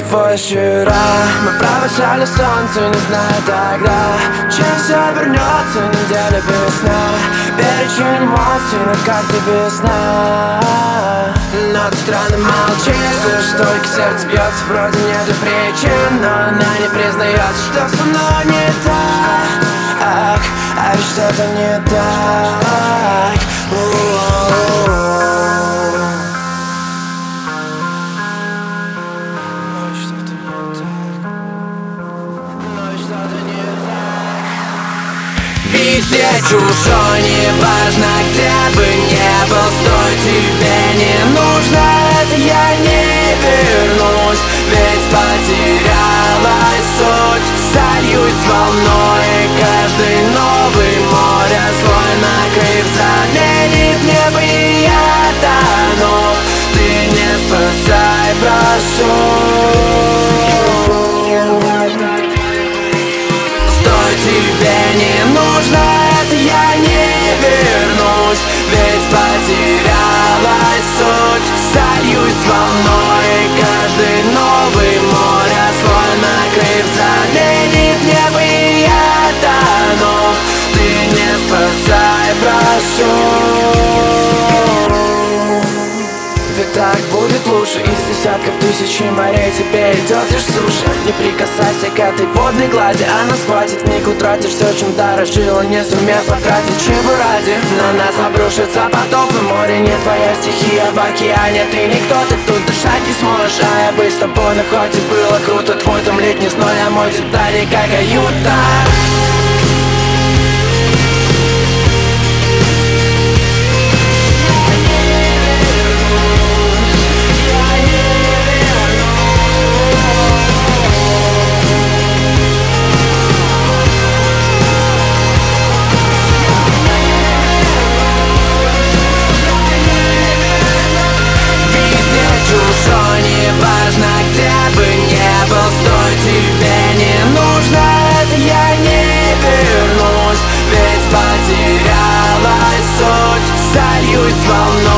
твой вчера. Мы провожали солнце, не знаю тогда, чем все обернется, неделя без сна. Перечень эмоций, но как тебе весна. Но ты странно молчишь, слышишь, только сердце бьется, вроде нету причин, но она не признается, что со мной не так. А ведь что-то не так. Везде чужой, неважно, где бы не был, стой, тебе не нужно, это я не вернусь, ведь потерялась суть. Сольюсь волной, каждый новый море свой накрыв заменит небо, и я тону. Ты не спасай, прошу. Стой, тебе не нужно, это я не вернусь, ведь потерялась суть. Сольюсь волной, каждый новый море свой накрыв заменит небо, и я тону. Ты не спасай, прошу. Ведь так будет лучше, из десятков тысяч морей тебе идет лишь суша. Не прикасайся к этой водной глади, она схватит, вмиг утратишь все, чем дорожила, не сумев потратить, чего ради. На нас обрушится потоп, и море не твоя стихия, в океане ты никто, ты тут дышать не сможешь. А я бы с тобой, но хоть и было круто, твой там летний сной, а мой детали как каюта. Неважно, где бы не был, стой, тебе не нужно, это я не вернусь, ведь потерялась суть. Сольюсь волной.